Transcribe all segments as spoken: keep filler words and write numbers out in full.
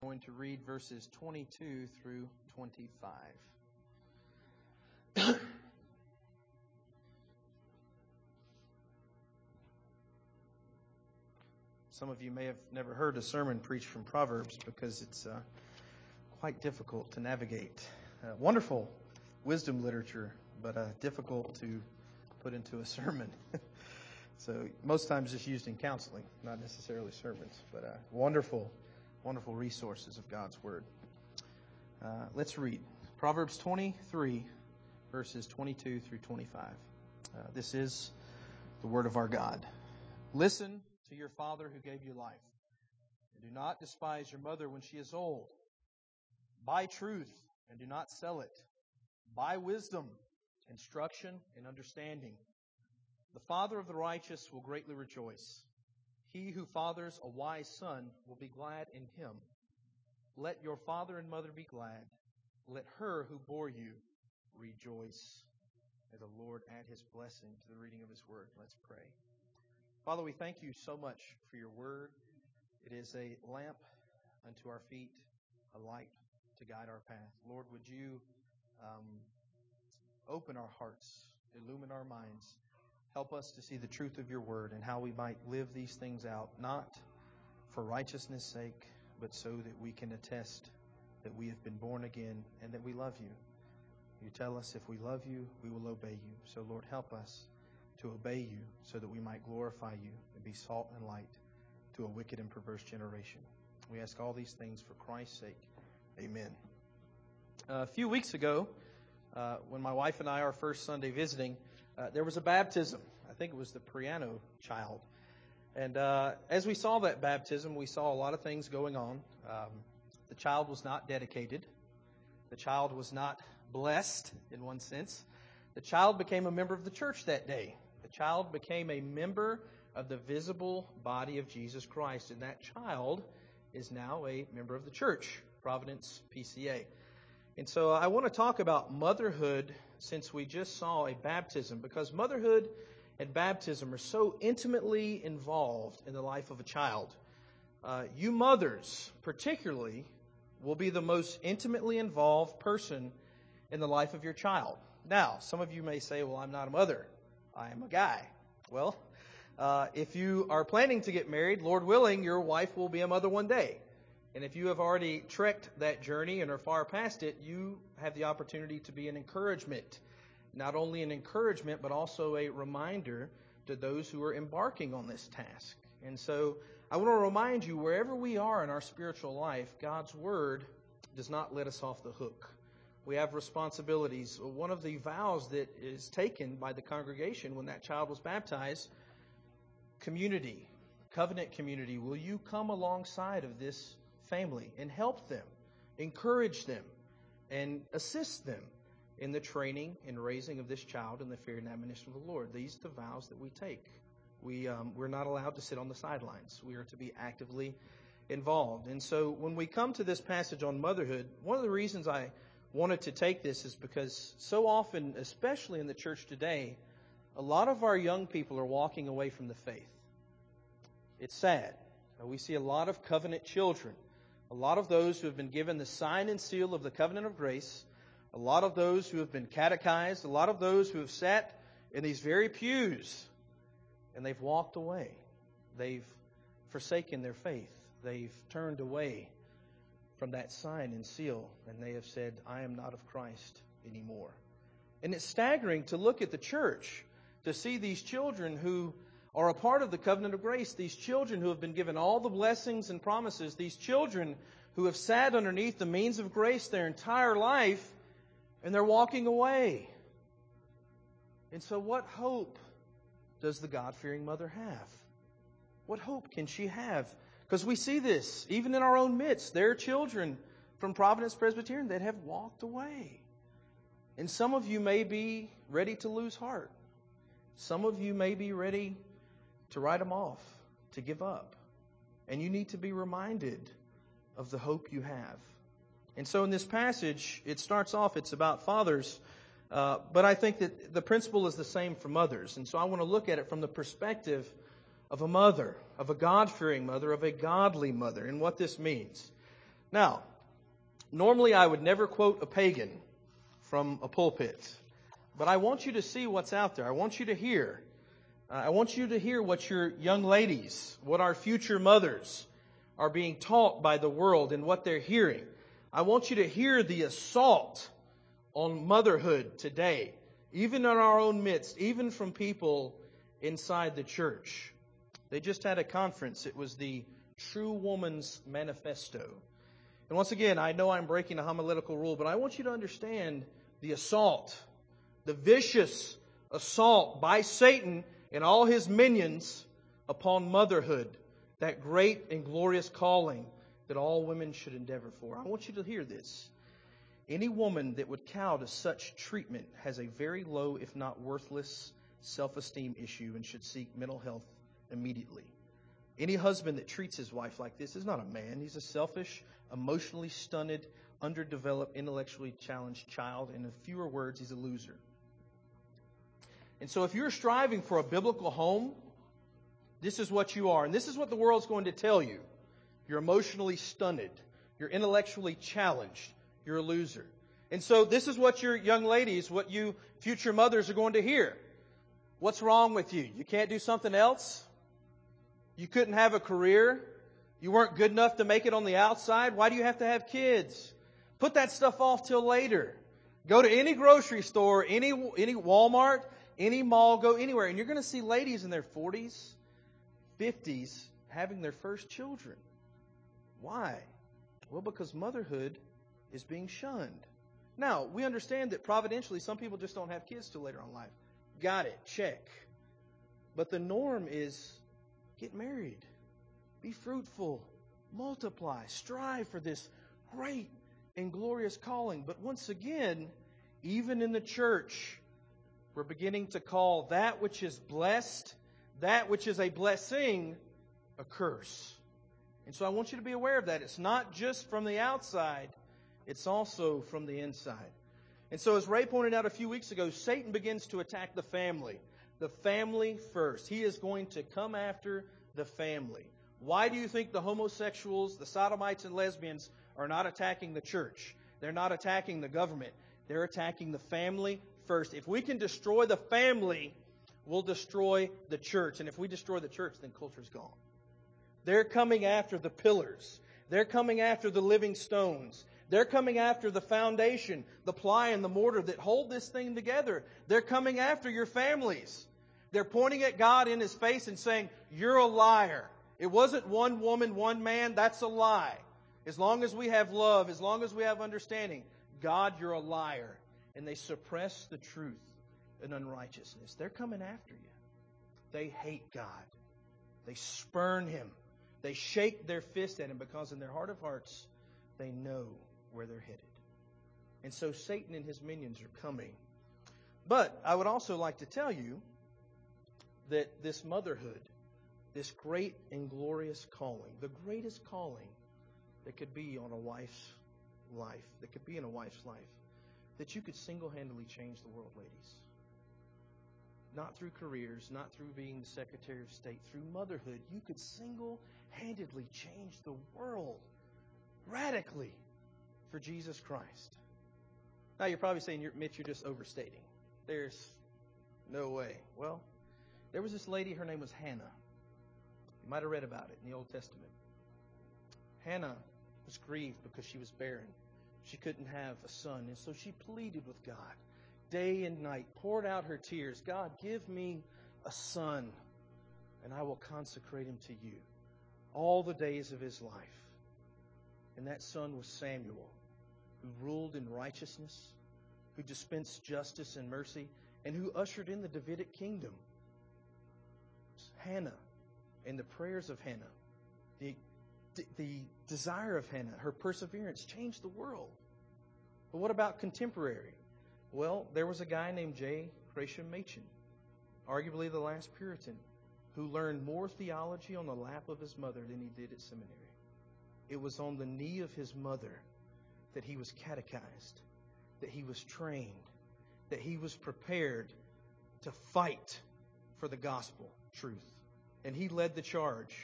Going to read verses twenty-two through twenty-five. Some of you may have never heard a sermon preached from Proverbs because it's uh, quite difficult to navigate. Uh, wonderful wisdom literature, but uh, difficult to put into a sermon. So most times it's used in counseling, not necessarily sermons, but uh, wonderful Wonderful resources of God's Word. Uh, let's read Proverbs twenty-three, verses twenty-two through twenty-five. Uh, this is the Word of our God. Listen to your father who gave you life, and do not despise your mother when she is old. Buy truth and do not sell it. Buy wisdom, instruction, and understanding. The father of the righteous will greatly rejoice. He who fathers a wise son will be glad in him. Let your father and mother be glad. Let her who bore you rejoice. May the Lord add His blessing to the reading of His Word. Let's pray. Father, we thank you so much for your Word. It is a lamp unto our feet, a light to guide our path. Lord, would you um, open our hearts, illumine our minds, help us to see the truth of your word and how we might live these things out, not for righteousness' sake, but so that we can attest that we have been born again and that we love you. You tell us if we love you, we will obey you. So, Lord, help us to obey you so that we might glorify you and be salt and light to a wicked and perverse generation. We ask all these things for Christ's sake. Amen. Uh, a few weeks ago, uh, when my wife and I, our first Sunday visiting, Uh, there was a baptism. I think it was the Priano child. And uh, as we saw that baptism, we saw a lot of things going on. Um, the child was not dedicated. The child was not blessed in one sense. The child became a member of the church that day. The child became a member of the visible body of Jesus Christ. And that child is now a member of the church, Providence P C A. And so I want to talk about motherhood since we just saw a baptism, because motherhood and baptism are so intimately involved in the life of a child. Uh, you mothers, particularly, will be the most intimately involved person in the life of your child. Now, some of you may say, well, I'm not a mother. I am a guy. Well, uh, if you are planning to get married, Lord willing, your wife will be a mother one day. And if you have already trekked that journey and are far past it, you have the opportunity to be an encouragement. Not only an encouragement, but also a reminder to those who are embarking on this task. And so I want to remind you, wherever we are in our spiritual life, God's Word does not let us off the hook. We have responsibilities. One of the vows that is taken by the congregation when that child was baptized, community, covenant community. Will you come alongside of this family and help them, encourage them, and assist them in the training and raising of this child in the fear and admonition of the Lord? These are the vows that we take. We, um, we're not allowed to sit on the sidelines. We are to be actively involved. And so when we come to this passage on motherhood, one of the reasons I wanted to take this is because so often, especially in the church today, a lot of our young people are walking away from the faith. It's sad. We see a lot of covenant children. A lot of those who have been given the sign and seal of the covenant of grace, a lot of those who have been catechized, a lot of those who have sat in these very pews, and they've walked away. They've forsaken their faith. They've turned away from that sign and seal, and they have said, I am not of Christ anymore. And it's staggering to look at the church, to see these children who are a part of the covenant of grace, these children who have been given all the blessings and promises, these children who have sat underneath the means of grace their entire life, and they're walking away. And so what hope does the God-fearing mother have? What hope can she have? Because we see this, even in our own midst. There are children from Providence Presbyterian that have walked away. And some of you may be ready to lose heart. Some of you may be ready to write them off, to give up. And you need to be reminded of the hope you have. And so in this passage, it starts off, it's about fathers, uh, but I think that the principle is the same for mothers. And so I want to look at it from the perspective of a mother, of a God-fearing mother, of a godly mother, and what this means. Now, normally I would never quote a pagan from a pulpit, but I want you to see what's out there. I want you to hear. Uh, I want you to hear what your young ladies, what our future mothers are being taught by the world and what they're hearing. I want you to hear the assault on motherhood today, even in our own midst, even from people inside the church. They just had a conference. It was the True Woman's Manifesto. And once again, I know I'm breaking a homiletical rule, but I want you to understand the assault, the vicious assault by Satan and all his minions upon motherhood, that great and glorious calling that all women should endeavor for. I want you to hear this. Any woman that would cow to such treatment has a very low, if not worthless, self-esteem issue and should seek mental health immediately. Any husband that treats his wife like this is not a man. He's a selfish, emotionally stunted, underdeveloped, intellectually challenged child. And in fewer words, he's a loser. And so if you're striving for a biblical home, this is what you are. And this is what the world's going to tell you. You're emotionally stunted. You're intellectually challenged. You're a loser. And so this is what your young ladies, what you future mothers are going to hear. What's wrong with you? You can't do something else? You couldn't have a career? You weren't good enough to make it on the outside? Why do you have to have kids? Put that stuff off till later. Go to any grocery store, any any Walmart, any mall, go anywhere, and you're going to see ladies in their forties, fifties having their first children. Why? Well, because motherhood is being shunned. Now, we understand that providentially some people just don't have kids till later on in life. Got it. Check. But the norm is get married. Be fruitful. Multiply. Strive for this great and glorious calling. But once again, even in the church, we're beginning to call that which is blessed, that which is a blessing, a curse. And so I want you to be aware of that. It's not just from the outside, it's also from the inside. And so as Ray pointed out a few weeks ago, Satan begins to attack the family. The family first. He is going to come after the family. Why do you think the homosexuals, the sodomites and lesbians are not attacking the church? They're not attacking the government. They're attacking the family first. If we can destroy the family, we'll destroy the church. And if we destroy the church, then culture's gone. They're coming after the pillars. They're coming after the living stones. They're coming after the foundation, the ply and the mortar that hold this thing together. They're coming after your families. They're pointing at God in His face and saying, you're a liar. It wasn't one woman, one man. That's a lie. As long as we have love, as long as we have understanding, God, you're a liar. And they suppress the truth and unrighteousness. They're coming after you. They hate God. They spurn Him. They shake their fist at Him because in their heart of hearts, they know where they're headed. And so Satan and his minions are coming. But I would also like to tell you that this motherhood, this great and glorious calling, the greatest calling that could be on a wife's life, that could be in a wife's life, that you could single-handedly change the world, ladies. Not through careers, not through being the Secretary of State, through motherhood, you could single-handedly change the world radically for Jesus Christ. Now you're probably saying, Mitch, you're just overstating. There's no way. Well, there was this lady, her name was Hannah. You might have read about it in the Old Testament. Hannah was grieved because she was barren. She couldn't have a son, and so she pleaded with God day and night, poured out her tears. God, give me a son, and I will consecrate him to you all the days of his life. And that son was Samuel, who ruled in righteousness, who dispensed justice and mercy, and who ushered in the Davidic kingdom. Hannah and the prayers of Hannah, the, the desire of Hannah, her perseverance changed the world. But what about contemporary? Well, there was a guy named J. Gresham Machen, arguably the last Puritan, who learned more theology on the lap of his mother than he did at seminary. It was on the knee of his mother that he was catechized, that he was trained, that he was prepared to fight for the gospel truth. And he led the charge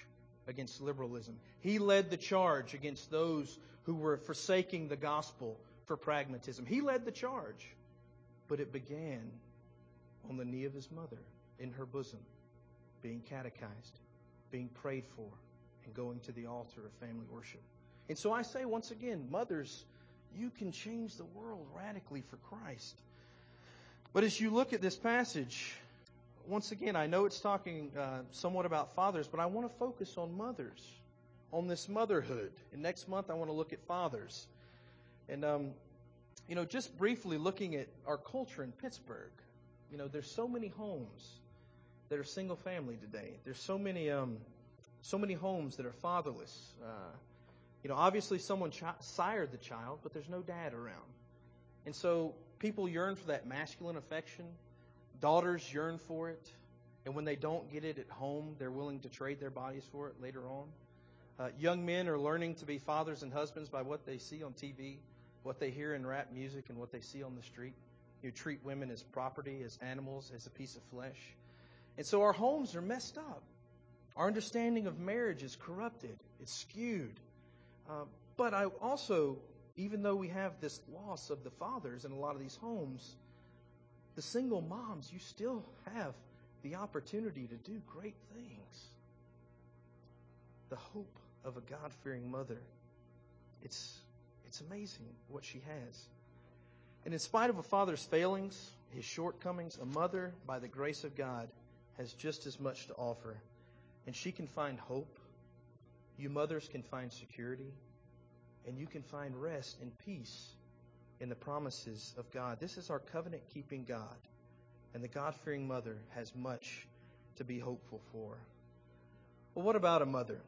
against liberalism. He led the charge against those who were forsaking the gospel for pragmatism. He led the charge. But it began on the knee of his mother, in her bosom, being catechized, being prayed for, and going to the altar of family worship. And so I say once again, mothers, you can change the world radically for Christ. But as you look at this passage, once again, I know it's talking uh, somewhat about fathers, but I want to focus on mothers, on this motherhood. And next month I want to look at fathers. And, um, you know, just briefly looking at our culture in Pittsburgh, you know, there's so many homes that are single family today. There's so many, um, so many homes that are fatherless. Uh, you know, obviously someone ch- sired the child, but there's no dad around. And so people yearn for that masculine affection. Daughters yearn for it. And when they don't get it at home, they're willing to trade their bodies for it later on. Uh, young men are learning to be fathers and husbands by what they see on T V, what they hear in rap music, and what they see on the street. You treat women as property, as animals, as a piece of flesh. And so our homes are messed up. Our understanding of marriage is corrupted. It's skewed. Uh, but I also, even though we have this loss of the fathers in a lot of these homes, the single moms, you still have the opportunity to do great things. The hope of a God-fearing mother. It's, it's amazing what she has. And in spite of a father's failings, his shortcomings, a mother, by the grace of God, has just as much to offer. And she can find hope. You mothers can find security. And you can find rest and peace in the promises of God. This is our covenant-keeping God. And the God-fearing mother has much to be hopeful for. Well, what about a mother?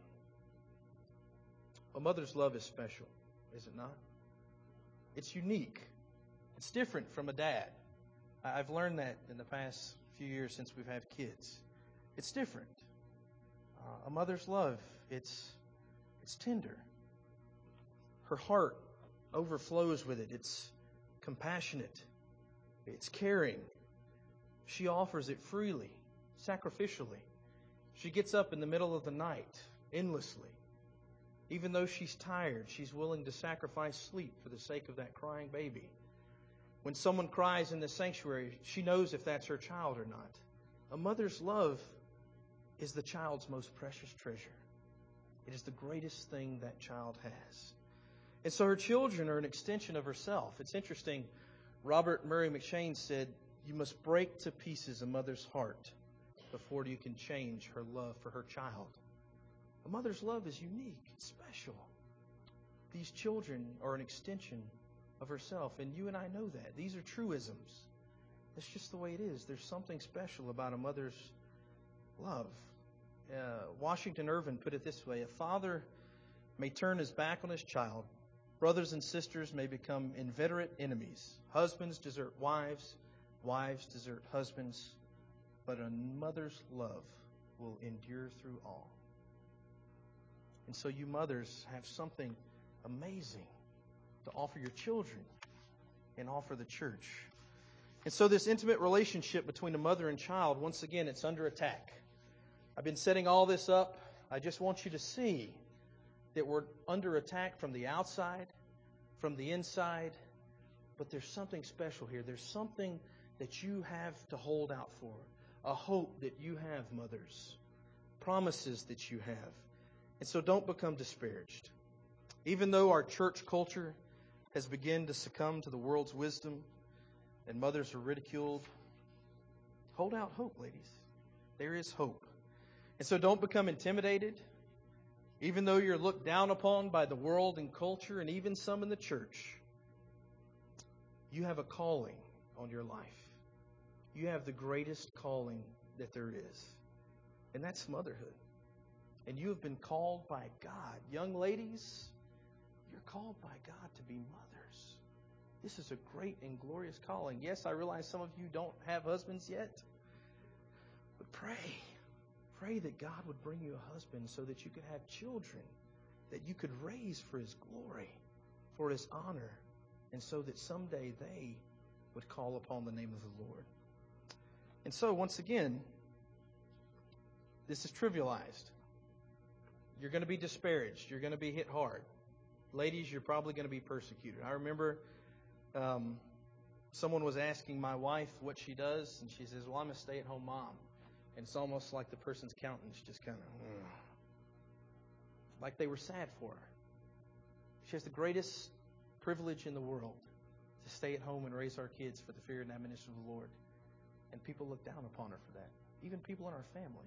A mother's love is special, is it not? It's unique. It's different from a dad. I've learned that in the past few years since we've had kids. It's different. Uh, a mother's love, it's it's tender. Her heart overflows with it. It's compassionate. It's caring. She offers it freely, sacrificially. She gets up in the middle of the night, endlessly. Even though she's tired, she's willing to sacrifice sleep for the sake of that crying baby. When someone cries in the sanctuary, she knows if that's her child or not. A mother's love is the child's most precious treasure. It is the greatest thing that child has. And so her children are an extension of herself. It's interesting, Robert Murray McCheyne said, you must break to pieces a mother's heart before you can change her love for her child. A mother's love is unique, it's special. These children are an extension of herself, and you and I know that. These are truisms. That's just the way it is. There's something special about a mother's love. Uh, Washington Irving put it this way: a father may turn his back on his child. Brothers and sisters may become inveterate enemies. Husbands desert wives. Wives desert husbands. But a mother's love will endure through all. And so you mothers have something amazing to offer your children and offer the church. And so this intimate relationship between a mother and child, once again, it's under attack. I've been setting all this up. I just want you to see that we're under attack from the outside, from the inside, but there's something special here. There's something that you have to hold out for, a hope that you have, mothers, promises that you have. And so don't become disparaged. Even though our church culture has begun to succumb to the world's wisdom and mothers are ridiculed, hold out hope, ladies. There is hope. And so don't become intimidated. Even though you're looked down upon by the world and culture and even some in the church, you have a calling on your life. You have the greatest calling that there is, and that's motherhood. And you have been called by God. Young ladies, you're called by God to be mothers. This is a great and glorious calling. Yes, I realize some of you don't have husbands yet, but pray. Pray that God would bring you a husband so that you could have children that you could raise for His glory, for His honor, and so that someday they would call upon the name of the Lord. And so, once again, this is trivialized. you're going to be disparaged. You're going to be hit hard. Ladies, you're probably going to be persecuted. I remember um, someone was asking my wife what she does, and she says, well, I'm a stay-at-home mom. And it's almost like the person's countenance just kind of, mm, like they were sad for her. She has the greatest privilege in the world to stay at home and raise our kids for the fear and admonition of the Lord. And people look down upon her for that. Even people in our family.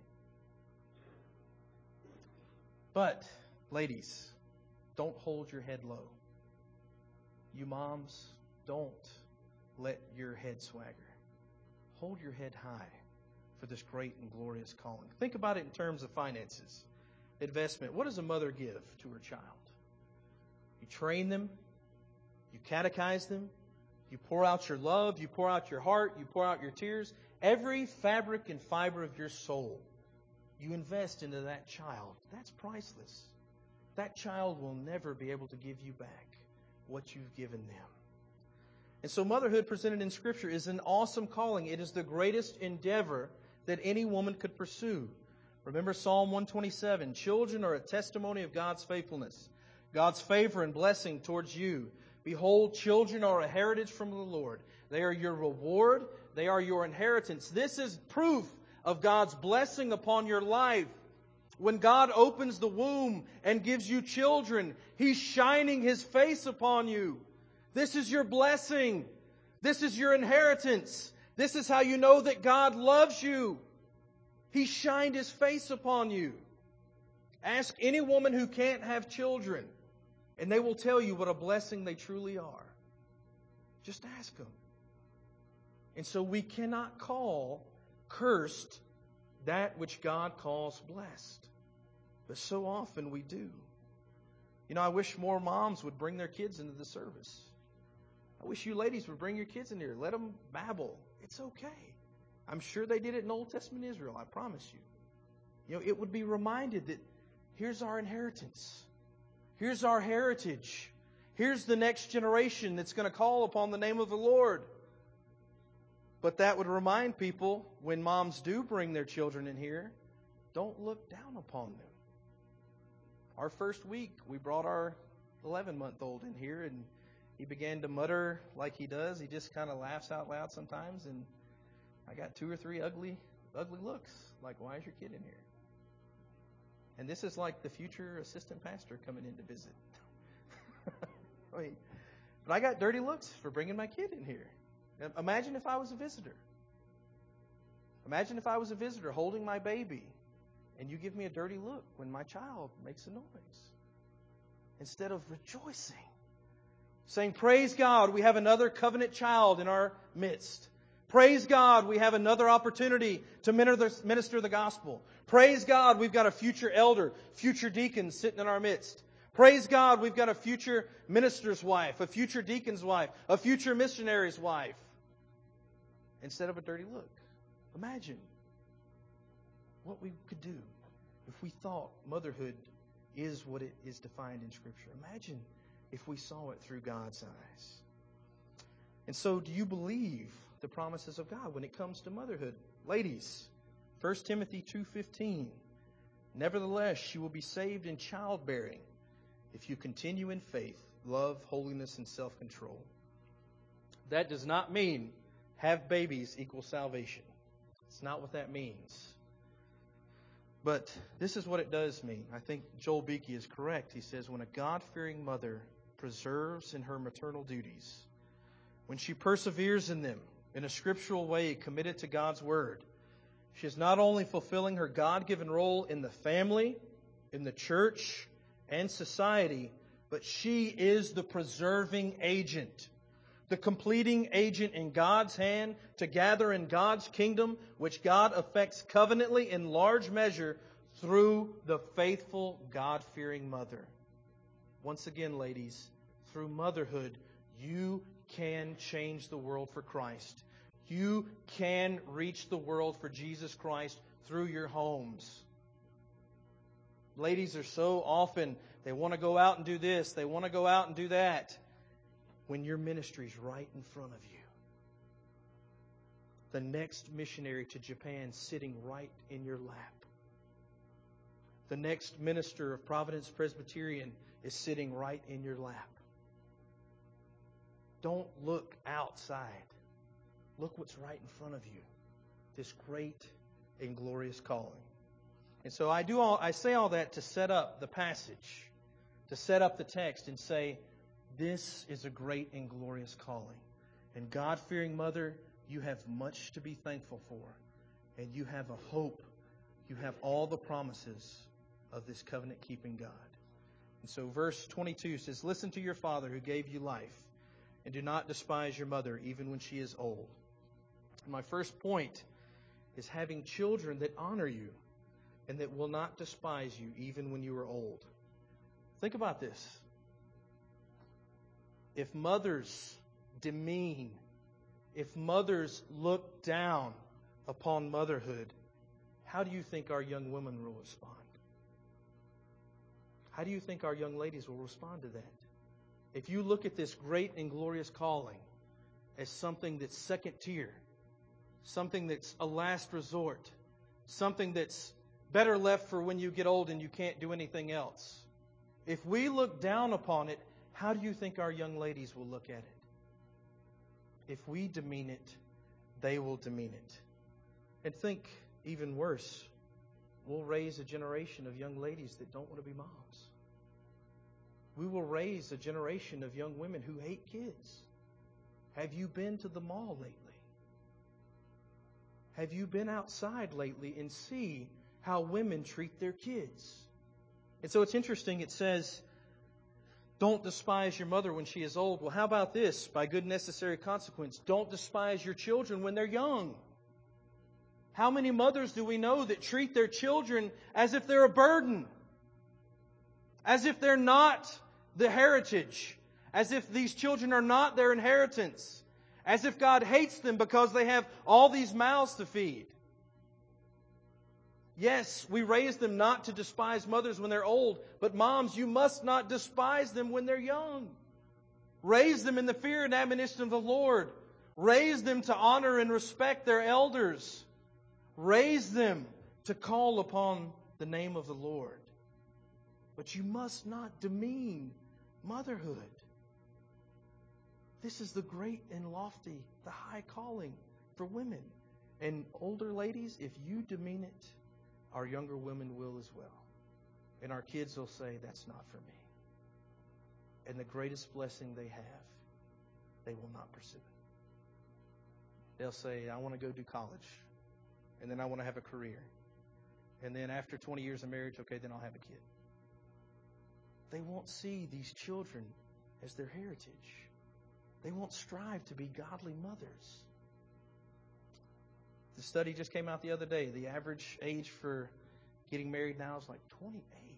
But, ladies, don't hold your head low. You moms, don't let your head swagger. Hold your head high for this great and glorious calling. Think about it in terms of finances, investment. What does a mother give to her child? You train them, you catechize them, you pour out your love, you pour out your heart, you pour out your tears. Every fabric and fiber of your soul, you invest into that child. That's priceless. That child will never be able to give you back what you've given them. And so motherhood presented in Scripture is an awesome calling. It is the greatest endeavor that any woman could pursue. Remember Psalm one twenty-seven, children are a testimony of God's faithfulness, God's favor and blessing towards you. Behold, children are a heritage from the Lord. They are your reward. They are your inheritance. This is proof of God's blessing upon your life. When God opens the womb and gives you children, He's shining His face upon you. This is your blessing. This is your inheritance. This is how you know that God loves you. He shined His face upon you. Ask any woman who can't have children, and they will tell you what a blessing they truly are. Just ask them. And so we cannot call cursed that which God calls blessed. But so often we do. You know, I wish more moms would bring their kids into the service. I wish you ladies would bring your kids in here. Let them babble. It's okay. I'm sure they did it in Old Testament Israel, I promise you. You know, it would be reminded that here's our inheritance. Here's our heritage. Here's the next generation that's going to call upon the name of the Lord. But that would remind people, when moms do bring their children in here, don't look down upon them. Our first week, we brought our eleven-month-old in here, and he began to mutter like he does. He just kind of laughs out loud sometimes, and I got two or three ugly, ugly looks. Like, why is your kid in here? And this is like the future assistant pastor coming in to visit. I mean, but I got dirty looks for bringing my kid in here. Imagine if I was a visitor. Imagine if I was a visitor holding my baby, and you give me a dirty look when my child makes a noise. Instead of rejoicing, saying, praise God, we have another covenant child in our midst. Praise God, we have another opportunity to minister the gospel. Praise God, we've got a future elder, future deacon sitting in our midst. Praise God, we've got a future minister's wife, a future deacon's wife, a future missionary's wife. Instead of a dirty look. Imagine what we could do if we thought motherhood is what it is defined in Scripture. Imagine if we saw it through God's eyes. And so, do you believe the promises of God when it comes to motherhood? Ladies, First Timothy two fifteen. Nevertheless, she will be saved in childbearing if you continue in faith, love, holiness, and self-control. That does not mean have babies equals salvation. It's not what that means. But this is what it does mean. I think Joel Beeke is correct. He says, when a God-fearing mother preserves in her maternal duties, when she perseveres in them in a scriptural way committed to God's Word, she is not only fulfilling her God-given role in the family, in the church, and society, but she is the preserving agent, the completing agent in God's hand to gather in God's kingdom, which God affects covenantly in large measure through the faithful, God-fearing mother. Once again, ladies, through motherhood, you can change the world for Christ. You can reach the world for Jesus Christ through your homes. Ladies are so often, they want to go out and do this, they want to go out and do that, when your ministry is right in front of you. The next missionary to Japan sitting right in your lap. the next minister of Providence Presbyterian is sitting right in your lap. Don't look outside. Look what's right in front of you. This great and glorious calling. And so I do all I say all that to set up the passage, to set up the text and say, this is a great and glorious calling. And God-fearing mother, you have much to be thankful for. And you have a hope. You have all the promises of this covenant-keeping God. And so verse twenty-two says, listen to your father who gave you life, and do not despise your mother even when she is old. And my first point is having children that honor you and that will not despise you even when you are old. Think about this. If mothers demean, if mothers look down upon motherhood, how do you think our young women will respond? How do you think our young ladies will respond to that? If you look at this great and glorious calling as something that's second tier, something that's a last resort, something that's better left for when you get old and you can't do anything else. If we look down upon it, how do you think our young ladies will look at it? If we demean it, they will demean it. And think even worse, we'll raise a generation of young ladies that don't want to be moms. We will raise a generation of young women who hate kids. Have you been to the mall lately? Have you been outside lately and see how women treat their kids? And so it's interesting, it says, don't despise your mother when she is old. Well, how about this? By good necessary consequence, don't despise your children when they're young. How many mothers do we know that treat their children as if they're a burden? As if they're not the heritage. As if these children are not their inheritance. As if God hates them because they have all these mouths to feed. Yes, we raise them not to despise mothers when they're old, but moms, you must not despise them when they're young. Raise them in the fear and admonition of the Lord. Raise them to honor and respect their elders. Raise them to call upon the name of the Lord. But you must not demean motherhood. This is the great and lofty, the high calling for women. And older ladies, if you demean it, our younger women will as well. And our kids will say, that's not for me. And the greatest blessing they have, they will not pursue it. They'll say, I want to go do college. And then I want to have a career. And then after twenty years of marriage, okay, then I'll have a kid. They won't see these children as their heritage. They won't strive to be godly mothers. The study just came out the other day. The average age for getting married now is like twenty-eight.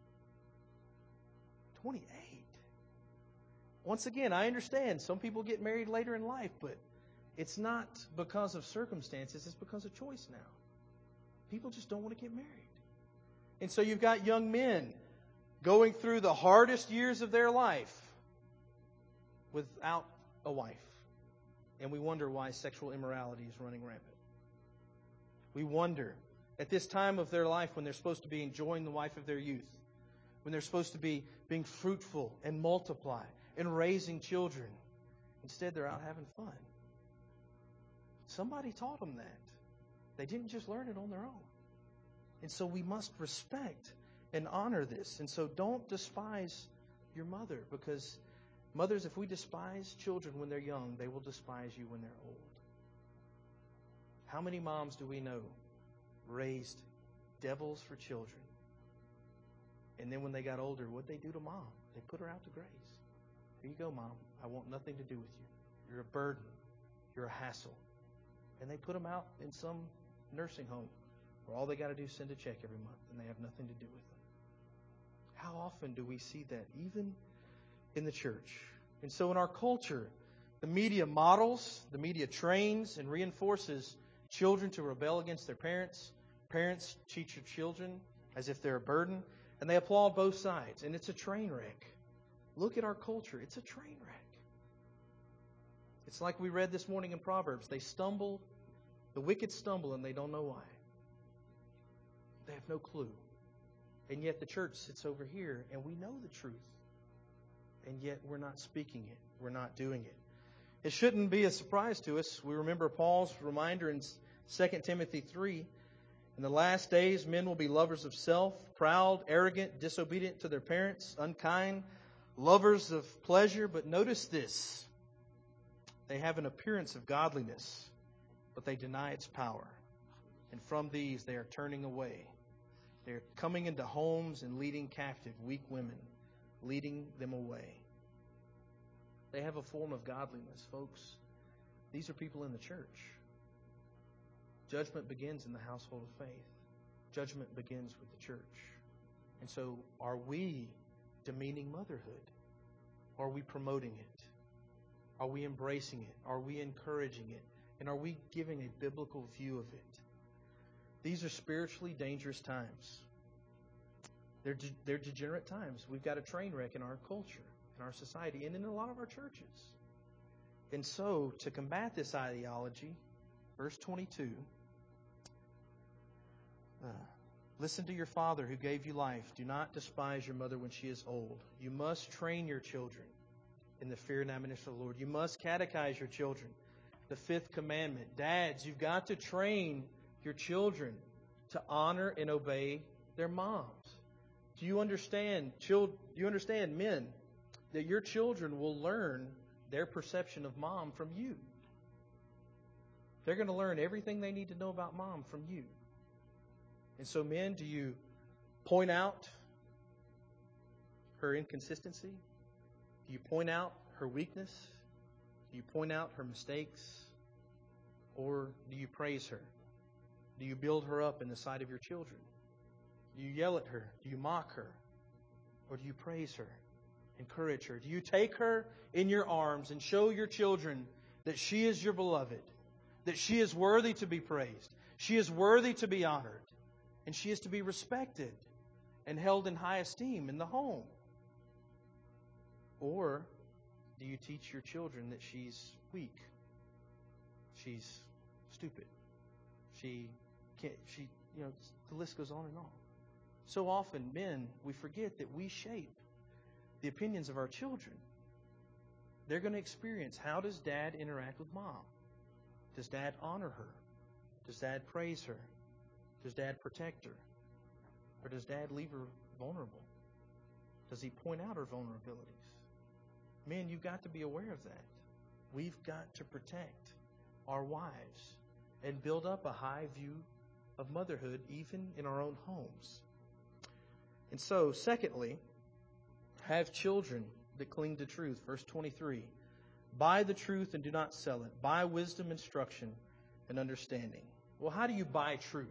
twenty-eight. Once again, I understand some people get married later in life, but it's not because of circumstances. It's because of choice now. People just don't want to get married. And so you've got young men going through the hardest years of their life without a wife. And we wonder why sexual immorality is running rampant. We wonder, at this time of their life when they're supposed to be enjoying the wife of their youth, when they're supposed to be being fruitful and multiply and raising children, instead they're out having fun. Somebody taught them that. They didn't just learn it on their own. And so we must respect and honor this. And so don't despise your mother, because mothers, if we despise children when they're young, they will despise you when they're old. How many moms do we know raised devils for children? And then when they got older, what'd they do to mom? They put her out to graze. Here you go, mom. I want nothing to do with you. You're a burden. You're a hassle. And they put them out in some nursing home where all they got to do is send a check every month and they have nothing to do with them. How often do we see that, even in the church? And so in our culture, the media models, the media trains and reinforces children to rebel against their parents. Parents treat your children as if they're a burden, and they applaud both sides. And it's a train wreck. Look at our culture. It's a train wreck. It's like we read this morning in Proverbs. They stumble, the wicked stumble, and they don't know why. They have no clue. And yet the church sits over here and we know the truth. And yet we're not speaking it. We're not doing it. It shouldn't be a surprise to us. We remember Paul's reminder in Second Timothy three. In the last days, men will be lovers of self, proud, arrogant, disobedient to their parents, unkind, lovers of pleasure. But notice this. They have an appearance of godliness, but they deny its power. And from these they are turning away. They are coming into homes and leading captive weak women, leading them away. They have a form of godliness, folks. These are people in the church. Judgment begins in the household of faith. Judgment begins with the church. And so, are we demeaning motherhood? Are we promoting it? Are we embracing it? Are we encouraging it? And are we giving a biblical view of it? These are spiritually dangerous times. They're, de- they're degenerate times. We've got a train wreck in our culture, in our society, and in a lot of our churches. And so, to combat this ideology, verse twenty-two, uh, listen to your father who gave you life. Do not despise your mother when she is old. You must train your children in the fear and admonition of the Lord. You must catechize your children. The fifth commandment. Dads, you've got to train your children to honor and obey their moms. Do you understand, children, do you understand, men, that your children will learn their perception of mom from you? They're going to learn everything they need to know about mom from you. And so, men, do you point out her inconsistency? Do you point out her weakness? Do you point out her mistakes? Or do you praise her? Do you build her up in the sight of your children? Do you yell at her? Do you mock her? Or do you praise her, encourage her? Do you take her in your arms and show your children that she is your beloved, that she is worthy to be praised, she is worthy to be honored, and she is to be respected and held in high esteem in the home? Or do you teach your children that she's weak, she's stupid, she can't, she, you know, the list goes on and on. So often, men, we forget that we shape the opinions of our children. They're going to experience, how does dad interact with mom? Does dad honor her? Does dad praise her? Does dad protect her? Or does dad leave her vulnerable? Does he point out her vulnerabilities? Men, you've got to be aware of that. We've got to protect our wives and build up a high view of motherhood even in our own homes. And so, secondly, have children that cling to truth. Verse twenty-three, buy the truth and do not sell it. Buy wisdom, instruction, and understanding. Well, how do you buy truth?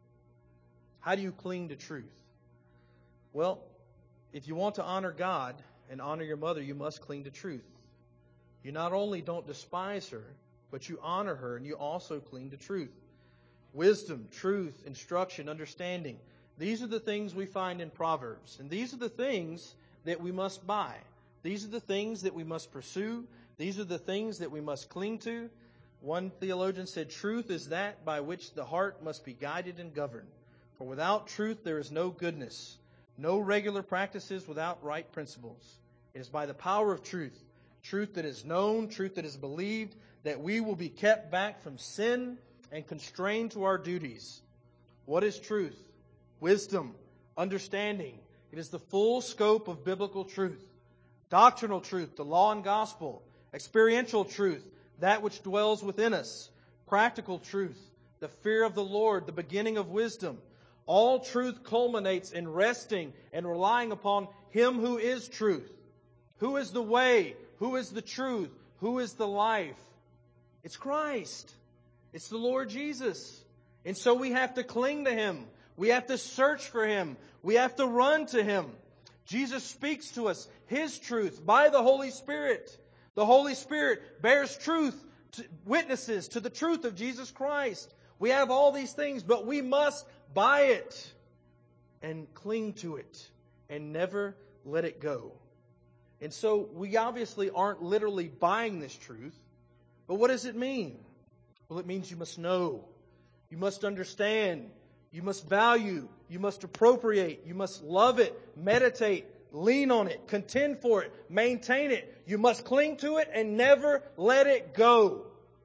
How do you cling to truth? Well, if you want to honor God and honor your mother, you must cling to truth. You not only don't despise her, but you honor her, and you also cling to truth. Wisdom, truth, instruction, understanding. These are the things we find in Proverbs. And these are the things that we must buy. These are the things that we must pursue. These are the things that we must cling to. One theologian said, truth is that by which the heart must be guided and governed. For without truth there is no goodness, no regular practices without right principles. It is by the power of truth, truth that is known, truth that is believed, that we will be kept back from sin and constrained to our duties. What is truth? Wisdom, understanding. It is the full scope of biblical truth. Doctrinal truth, the law and gospel. Experiential truth, that which dwells within us. Practical truth, the fear of the Lord, the beginning of wisdom. All truth culminates in resting and relying upon Him who is truth. Who is the way? Who is the truth? Who is the life? It's Christ. It's the Lord Jesus. And so we have to cling to Him. We have to search for Him. We have to run to Him. Jesus speaks to us His truth by the Holy Spirit. The Holy Spirit bears truth, to, witnesses to the truth of Jesus Christ. We have all these things, but we must buy it and cling to it and never let it go. And so we obviously aren't literally buying this truth, but what does it mean? Well, it means you must know. You must understand. You must value. You must appropriate. You must love it, meditate, lean on it, contend for it, maintain it. You must cling to it and never let it go.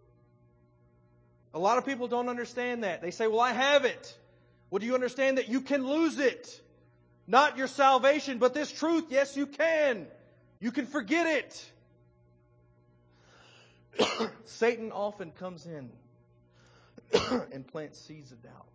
A lot of people don't understand that. They say, well, I have it. Well, do you understand that you can lose it? Not your salvation, but this truth. Yes, you can. You can forget it. Satan often comes in and plants seeds of doubt.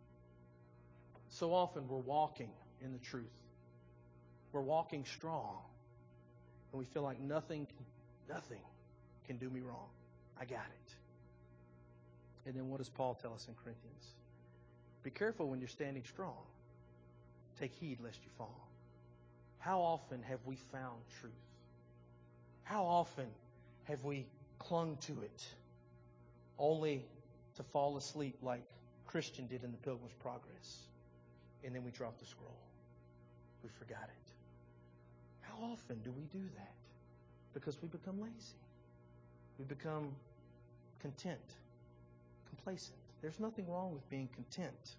So often we're walking in the truth. We're walking strong. And we feel like nothing, nothing can do me wrong. I got it. And then what does Paul tell us in Corinthians? Be careful when you're standing strong. Take heed lest you fall. How often have we found truth? How often have we clung to it only to fall asleep like Christian did in the Pilgrim's Progress? And then we drop the scroll. We forgot it. How often do we do that? Because we become lazy. We become content, complacent. There's nothing wrong with being content.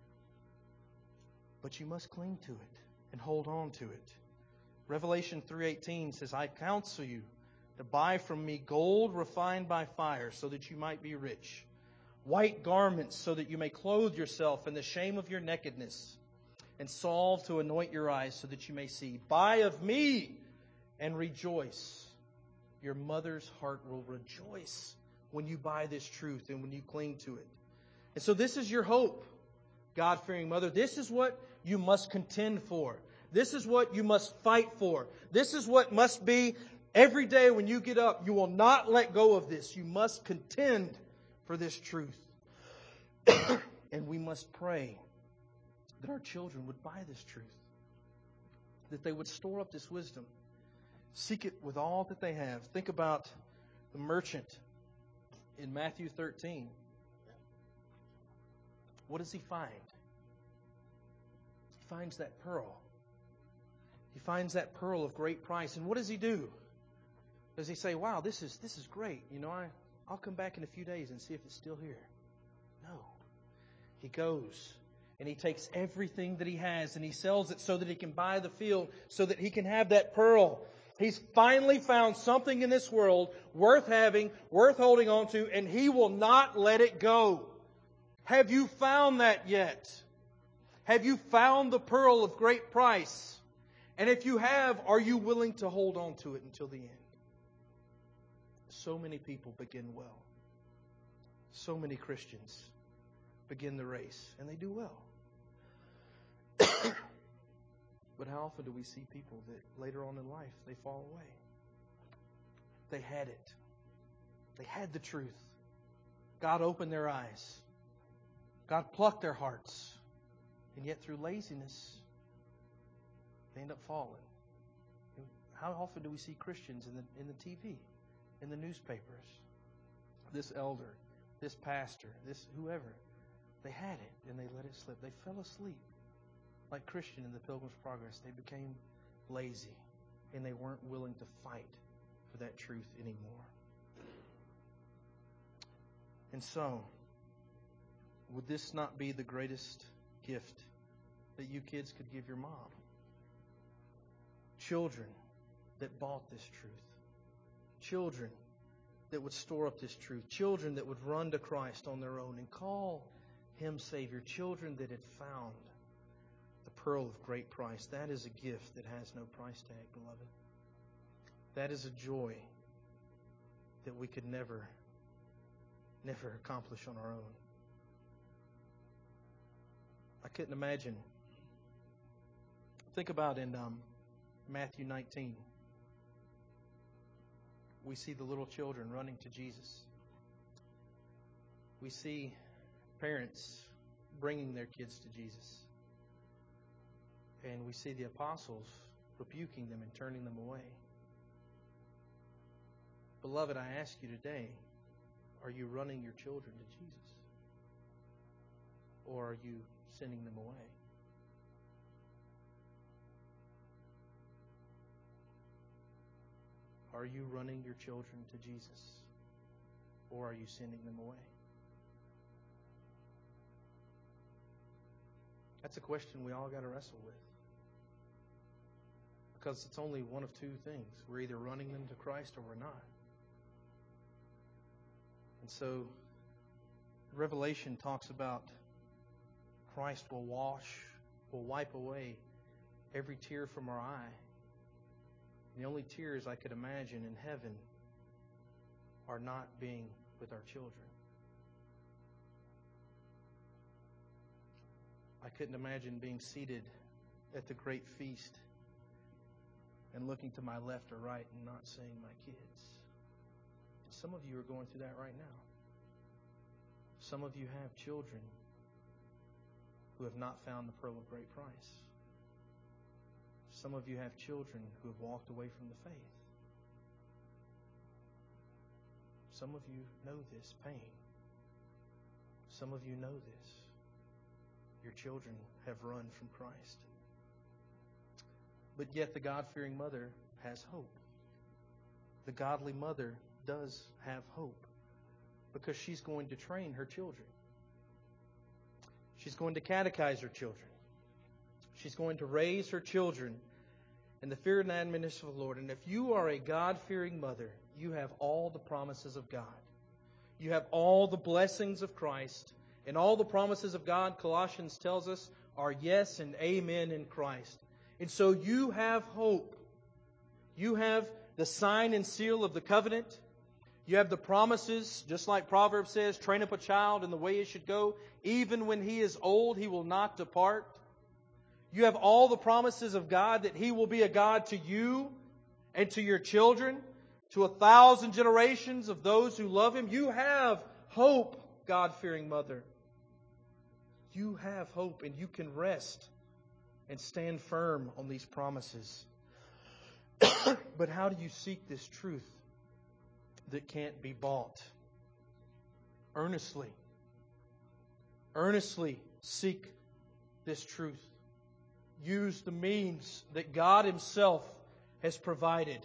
But you must cling to it and hold on to it. Revelation three eighteen says, I counsel you to buy from me gold refined by fire so that you might be rich. White garments so that you may clothe yourself in the shame of your nakedness. And salve to anoint your eyes so that you may see. Buy of me and rejoice. Your mother's heart will rejoice when you buy this truth and when you cling to it. And so this is your hope, God-fearing mother. This is what you must contend for. This is what you must fight for. This is what must be every day when you get up. You will not let go of this. You must contend for this truth. And we must pray that our children would buy this truth. That they would store up this wisdom. Seek it with all that they have. Think about the merchant in Matthew thirteen. What does he find? He finds that pearl. He finds that pearl of great price. And what does he do? Does he say, wow, this is this is great. You know, I, I'll come back in a few days and see if it's still here. No. He goes and he takes everything that he has and he sells it so that he can buy the field, so that he can have that pearl. He's finally found something in this world worth having, worth holding on to, and he will not let it go. Have you found that yet? Have you found the pearl of great price? And if you have, are you willing to hold on to it until the end? So many people begin well. So many Christians begin the race, and they do well. But how often do we see people that later on in life, they fall away? They had it. They had the truth. God opened their eyes. God plucked their hearts. And yet through laziness, they end up falling. How often do we see Christians in the in the T V, in the newspapers? This elder, this pastor, this whoever, they had it and they let it slip. They fell asleep. Like Christian in the Pilgrim's Progress, they became lazy and they weren't willing to fight for that truth anymore. And so, would this not be the greatest gift that you kids could give your mom? Children that bought this truth. Children that would store up this truth. Children that would run to Christ on their own and call Him Savior. Children that had found the pearl of great price. That is a gift that has no price tag, beloved. That is a joy that we could never, never accomplish on our own. I couldn't imagine. Think about in um, Matthew nineteen. We see the little children running to Jesus. We see parents bringing their kids to Jesus. And we see the apostles rebuking them and turning them away. Beloved, I ask you today, are you running your children to Jesus? Or are you sending them away? Are you running your children to Jesus? Or are you sending them away? That's a question we all got to wrestle with. Because it's only one of two things. We're either running them to Christ or we're not. And so, Revelation talks about Christ will wash, will wipe away every tear from our eye. And the only tears I could imagine in heaven are not being with our children. I couldn't imagine being seated at the great feast and looking to my left or right and not seeing my kids. Some of you are going through that right now. Some of you have children who have not found the pearl of great price. Some of you have children who have walked away from the faith. Some of you know this pain. Some of you know this. Your children have run from Christ. But yet the God-fearing mother has hope. The godly mother does have hope because she's going to train her children. She's going to catechize her children. She's going to raise her children in the fear and admonition of the Lord. And if you are a God-fearing mother, you have all the promises of God. You have all the blessings of Christ. And all the promises of God, Colossians tells us, are yes and amen in Christ. And so you have hope. You have the sign and seal of the covenant. You have the promises, just like Proverbs says, train up a child in the way he should go. Even when he is old, he will not depart. You have all the promises of God that He will be a God to you and to your children, to a thousand generations of those who love Him. You have hope, God-fearing mother. You have hope, and you can rest and stand firm on these promises. But how do you seek this truth that can't be bought? Earnestly. Earnestly seek this truth. Use the means that God Himself has provided.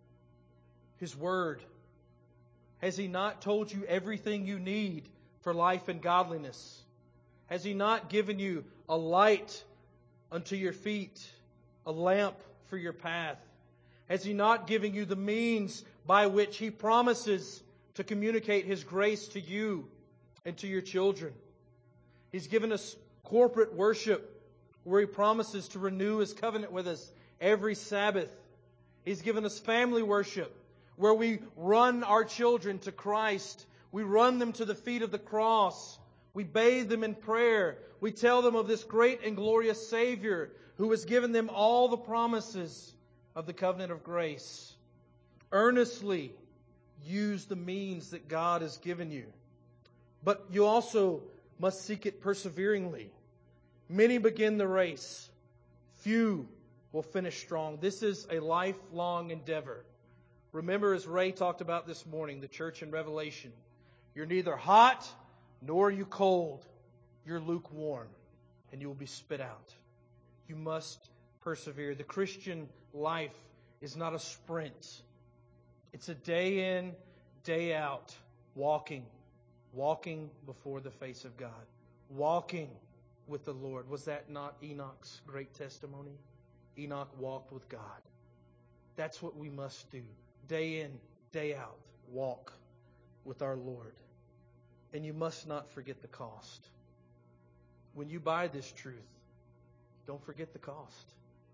His Word. Has He not told you everything you need for life and godliness? Has He not given you a light unto your feet, a lamp for your path? Has He not given you the means by which He promises to communicate His grace to you and to your children? He's given us corporate worship where He promises to renew His covenant with us every Sabbath. He's given us family worship where we run our children to Christ. We run them to the feet of the cross. We bathe them in prayer. We tell them of this great and glorious Savior who has given them all the promises of the covenant of grace. Earnestly use the means that God has given you. But you also must seek it perseveringly. Many begin the race. Few will finish strong. This is a lifelong endeavor. Remember, as Ray talked about this morning, the church in Revelation, you're neither hot nor are you cold. You're lukewarm, and you will be spit out. You must persevere. The Christian life is not a sprint. It's a day in, day out, walking. Walking before the face of God. Walking with the Lord. Was that not Enoch's great testimony? Enoch walked with God. That's what we must do. Day in, day out. Walk with our Lord. And you must not forget the cost. When you buy this truth, don't forget the cost.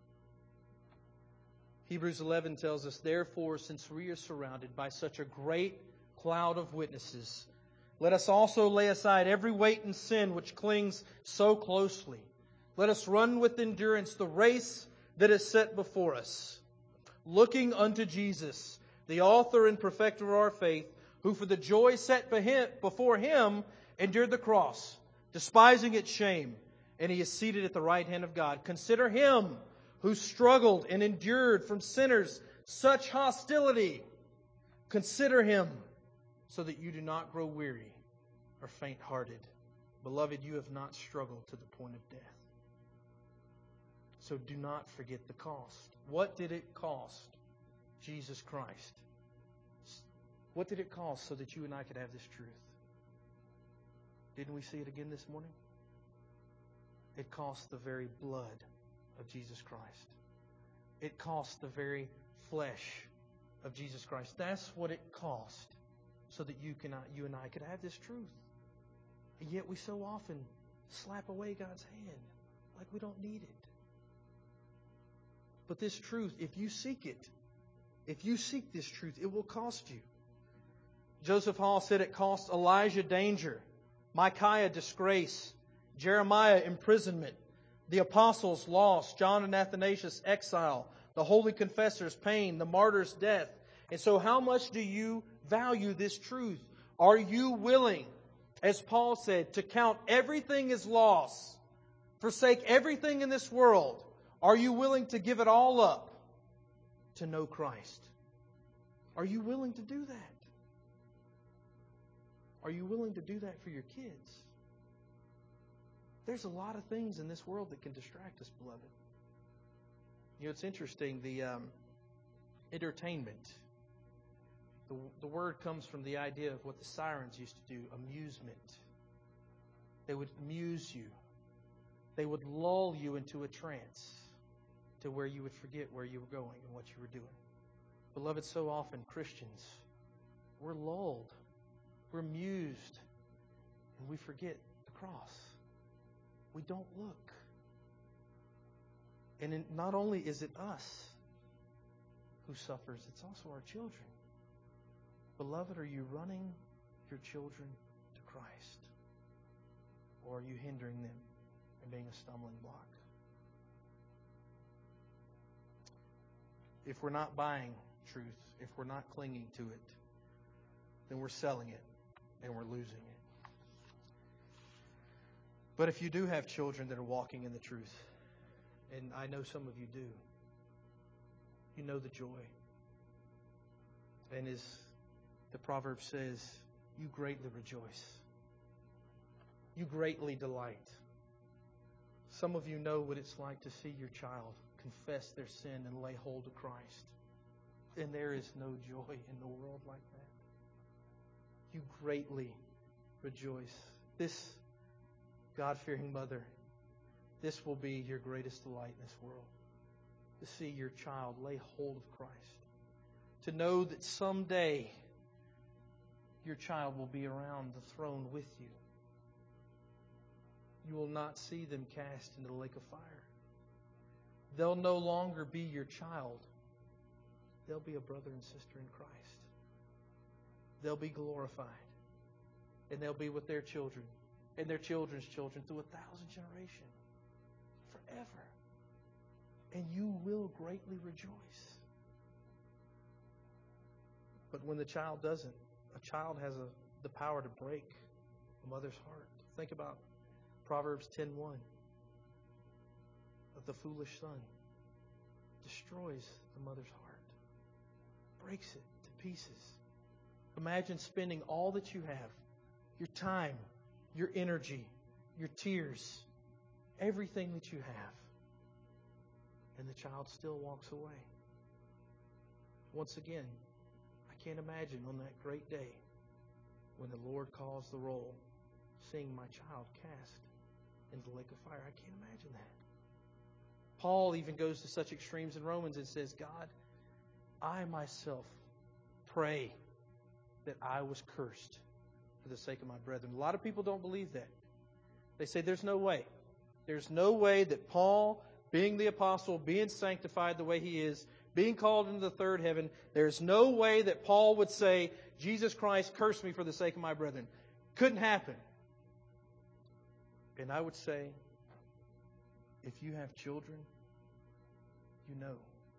Hebrews eleven tells us, therefore, since we are surrounded by such a great cloud of witnesses, let us also lay aside every weight and sin which clings so closely. Let us run with endurance the race that is set before us, looking unto Jesus, the author and perfecter of our faith, who for the joy set before Him endured the cross, despising its shame, and He is seated at the right hand of God. Consider Him who struggled and endured from sinners such hostility. Consider Him, so that you do not grow weary or faint-hearted. Beloved, you have not struggled to the point of death. So do not forget the cost. What did it cost Jesus Christ? What did it cost so that you and I could have this truth? Didn't we see it again this morning? It cost the very blood of Jesus Christ. It cost the very flesh of Jesus Christ. That's what it cost so that you can, you and I could have this truth. And yet we so often slap away God's hand like we don't need it. But this truth, if you seek it, if you seek this truth, it will cost you. Joseph Hall said it cost Elijah danger, Micaiah disgrace, Jeremiah imprisonment, the apostles loss, John and Athanasius exile, the holy confessors pain, the martyrs death. And so how much do you value this truth? Are you willing, as Paul said, to count everything as loss, forsake everything in this world? Are you willing to give it all up to know Christ? Are you willing to do that? Are you willing to do that for your kids? There's a lot of things in this world that can distract us, beloved. You know, it's interesting, the um, entertainment. The, the word comes from the idea of what the sirens used to do, amusement. They would amuse you. They would lull you into a trance to where you would forget where you were going and what you were doing. Beloved, so often Christians, we're lulled. We're amused, and we forget the cross. We don't look. And in, not only is it us who suffers, it's also our children. Beloved, are you running your children to Christ? Or are you hindering them and being a stumbling block? If we're not buying truth, if we're not clinging to it, then we're selling it. And we're losing it. But if you do have children that are walking in the truth, and I know some of you do, you know the joy. And as the proverb says, you greatly rejoice. You greatly delight. Some of you know what it's like to see your child confess their sin and lay hold of Christ. And there is no joy in the world like that. You greatly rejoice. This God-fearing mother, this will be your greatest delight in this world. To see your child lay hold of Christ. To know that someday your child will be around the throne with you. You will not see them cast into the lake of fire. They'll no longer be your child. They'll be a brother and sister in Christ. They'll be glorified. And they'll be with their children and their children's children through a thousand generations. Forever. And you will greatly rejoice. But when the child doesn't, a child has a, the power to break a mother's heart. Think about Proverbs ten one. Of the foolish son destroys the mother's heart. Breaks it to pieces. Imagine spending all that you have, your time, your energy, your tears, everything that you have, and the child still walks away. Once again, I can't imagine on that great day when the Lord calls the roll, seeing my child cast into the lake of fire. I can't imagine that. Paul even goes to such extremes in Romans and says, God, I myself pray that I was cursed for the sake of my brethren. A lot of people don't believe that. They say there's no way. There's no way that Paul, being the apostle, being sanctified the way he is, being called into the third heaven, there's no way that Paul would say, Jesus Christ cursed me for the sake of my brethren. Couldn't happen. And I would say, if you have children, you know.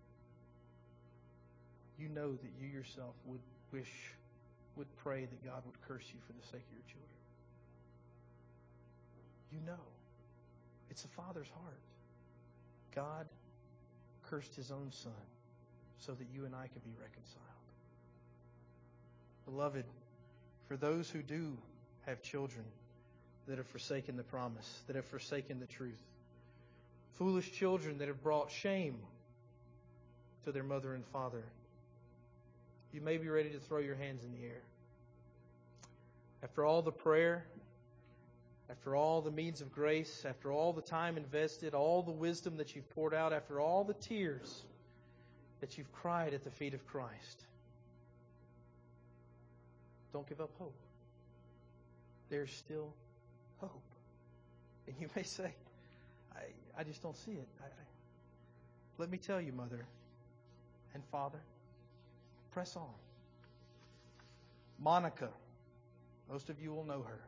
You know that you yourself would wish, would pray that God would curse you for the sake of your children. You know. It's a father's heart. God cursed his own son so that you and I could be reconciled. Beloved, for those who do have children that have forsaken the promise, that have forsaken the truth, foolish children that have brought shame to their mother and father, you may be ready to throw your hands in the air. After all the prayer, After all the means of grace, after all the time invested, all the wisdom that you've poured out, after all the tears that you've cried at the feet of Christ, don't give up hope. There's still hope. And you may say, I, I just don't see it. I, I, let me tell you, Mother and Father, press on. Monica, most of you will know her.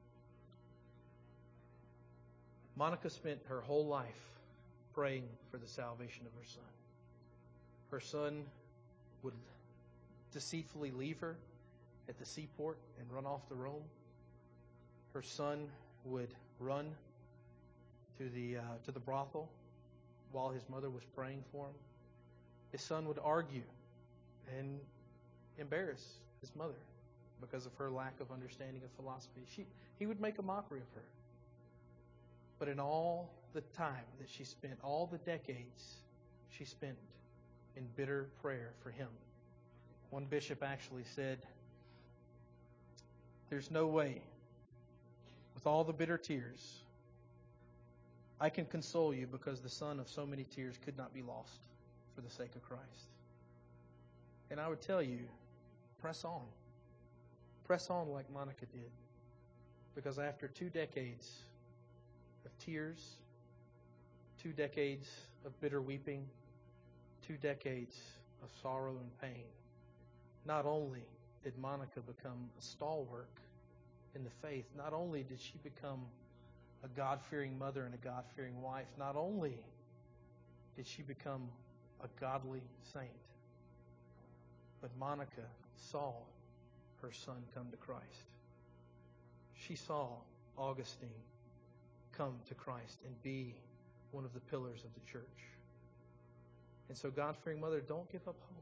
Monica spent her whole life praying for the salvation of her son. Her son would deceitfully leave her at the seaport and run off to Rome. Her son would run to the uh, to the brothel while his mother was praying for him. His son would argue and embarrass his mother because of her lack of understanding of philosophy. She, he would make a mockery of her. But in all the time that she spent, all the decades she spent in bitter prayer for him, one bishop actually said, there's no way, with all the bitter tears, I can console you because the son of so many tears could not be lost for the sake of Christ. And I would tell you, press on. Press on like Monica did. Because after two decades of tears, two decades of bitter weeping, two decades of sorrow and pain, not only did Monica become a stalwart in the faith, not only did she become a God-fearing mother and a God-fearing wife, not only did she become a godly saint, but Monica saw her son come to Christ. She saw Augustine come to Christ and be one of the pillars of the church. And so, God-fearing mother, don't give up hope.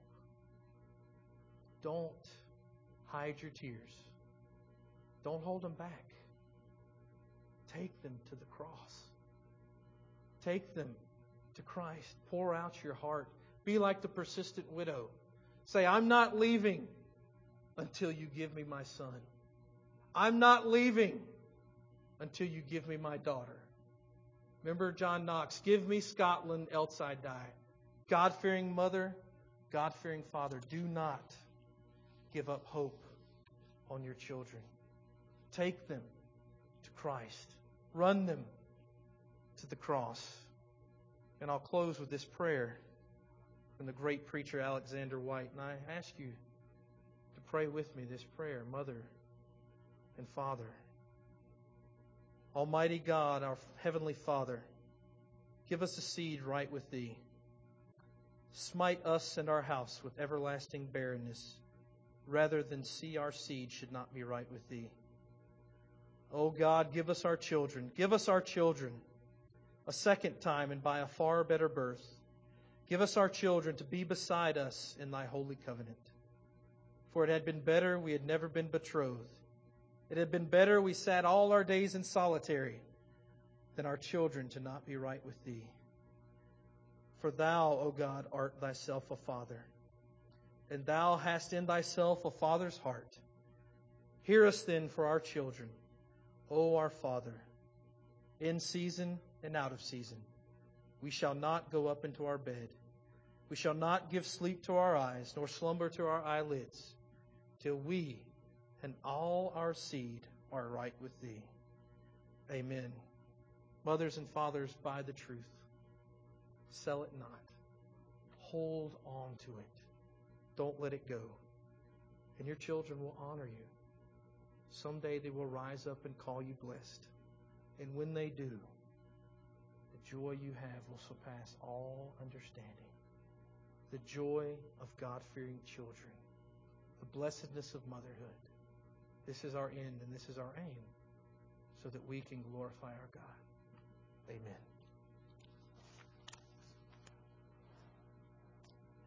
Don't hide your tears. Don't hold them back. Take them to the cross. Take them to Christ. Pour out your heart. Be like the persistent widow. Say, I'm not leaving until you give me my son. I'm not leaving until you give me my daughter. Remember John Knox, give me Scotland, else I die. God-fearing mother, God-fearing father, do not give up hope on your children. Take them to Christ. Run them to the cross. And I'll close with this prayer from the great preacher Alexander White. And I ask you to pray with me this prayer, Mother and Father. Almighty God, our Heavenly Father, give us a seed right with Thee. Smite us and our house with everlasting barrenness, rather than see our seed should not be right with Thee. O God, give us our children. Give us our children a second time and by a far better birth. Give us our children to be beside us in Thy holy covenant. For it had been better we had never been betrothed. It had been better we sat all our days in solitary than our children to not be right with Thee. For Thou, O God, art Thyself a Father, and Thou hast in Thyself a Father's heart. Hear us then for our children, O our Father, in season and out of season. We shall not go up into our bed. We shall not give sleep to our eyes, nor slumber to our eyelids, till we and all our seed are right with Thee. Amen. Mothers and fathers, buy the truth. Sell it not. Hold on to it. Don't let it go. And your children will honor you. Someday they will rise up and call you blessed. And when they do, the joy you have will surpass all understanding. The joy of God-fearing children. The blessedness of motherhood. This is our end and this is our aim, so that we can glorify our God. Amen.